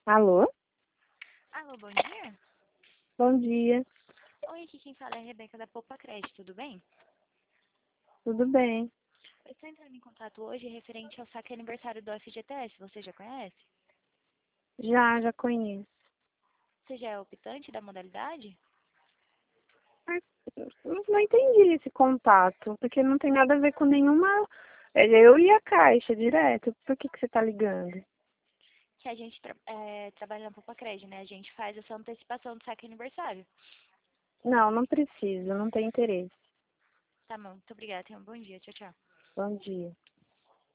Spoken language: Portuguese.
Alô? Alô, bom dia. Bom dia. Oi, aqui quem fala é a Rebeca da Poupa Crédito, tudo bem? Tudo bem? Eu estou entrando em contato hoje referente ao saque aniversário do FGTS, você já conhece? Já conheço. Você já é optante da modalidade? Mas não entendi esse contato, porque não tem nada a ver com nenhuma. Eu e a Caixa direto. Por que você está ligando? Que a gente trabalha na Poupa Crédito, né? A gente faz essa antecipação do saque aniversário. Não preciso, não tem interesse. Tá bom, muito obrigada, tenha um bom dia, tchau, tchau. Bom dia.